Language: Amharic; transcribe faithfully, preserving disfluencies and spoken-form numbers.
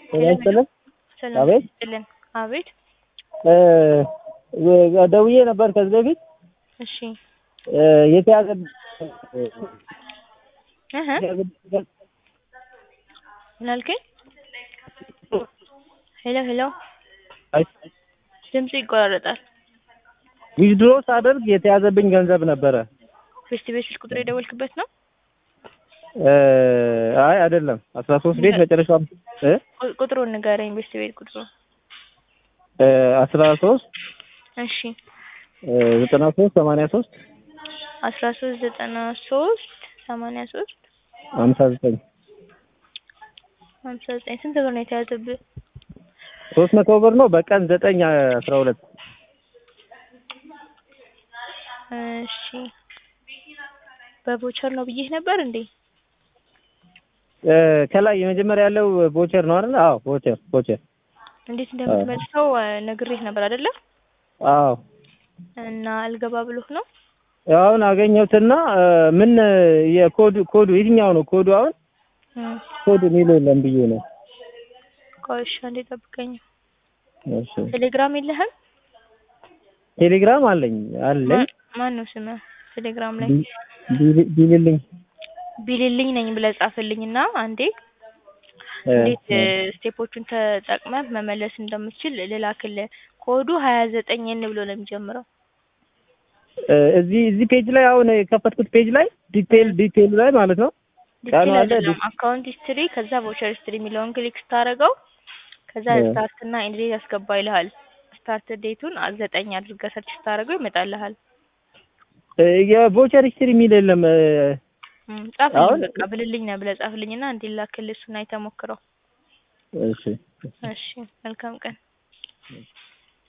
ሰላም ሰላም አቤት ይስጥልን። አቤት እ ደውዬ ነበር ከዚህ በፊት እሺ እ የተያዘ እህ ምን አልከኝ? ሄሎ ሄሎ ድምጽ ይቆራረጣል። ዊዝድሮ ሳደርግ የተያዘብኝ ገንዘብ ነበረ። ቤስት ቤት ቁጥር የደወልክበት ነው? እ አይ አይደለም አስራ ሶስት ቤት መጨረሻው እ ቁጥሩን ንገረኝ። ቤስት ቤት ቁጥሩ እ አስራ ሶስት እሺ እ ዘጠና ሶስት ሰማንያ ሶስት አስራ ሶስት ዘጠና ሶስት ሰማንያ ሶስት ሃምሳ ዘጠኝ ሃምሳ ዘጠኝ ስንት ብር ነው የተያዘብህ? ሶስት መቶ ብር ነው በቀን ዘጠኝ አስራ ሁለት እሺ በቮቸር ነው ብዬሽ ነበር እንዴ? እ ከላይ የመጀመሪያ ያለው ቮቸር ነው አይደል? አዎ ቮቸር ቮቸር እንዴት እንደምትመልሰው ነግሬህ ነበር አይደለ? አዎ እና አልገባ ብሎህ ነው? አሁን አገኘሁትና ምን የኮድ ኮዱ የትኛው ነው ኮዱ? አሁን ኮድ ሚል የለም ብዬ ነው። ቆይሽ አንዴ ጠብቀኝ። እሺ ቴሌግራም የለህም? ቴሌግራም አለኝ አለኝ። ማን ነው ስምህ ቴሌግራም ላይ? ቢልልኝ ቢልልኝ ነኝ ብለህ ጻፍልኝና አንዴ እንዴት ስቴፖቹን ተጠቅመህ መመለስ እንደምትችል ልላክልህ። ኮዱ ሀያ ዘጠኝ ኤን ብሎ ነው የሚጀምረው። እዚህ እዚህ ፔጅ ላይ አሁን የከፈትኩት ፔጅ ላይ ዲቴል ዲቴል ላይ ማለት ነው ዲቴል አይደለም አካውንት ሂስትሪ ከዛ ቮቸር ሂስትሪ የሚለውን ክሊክ ስታደርገው ከዛ ስታርት እና ኤንድ ዴት ያስገባ ይልሃል። ስታርት ዴቱን ዘጠኝ አድርገህ ሰርች ስታደርገው ይመጣልሃል። የቮቸር ሂስትሪ የሚል የለም። ጻፍልኝ በቃ ብልልኝ ነው ብለህ ጻፍልኝና እንዲላክልህ እሱን አይተህ ሞክረው። እሺ እሺ መልካም ቀን።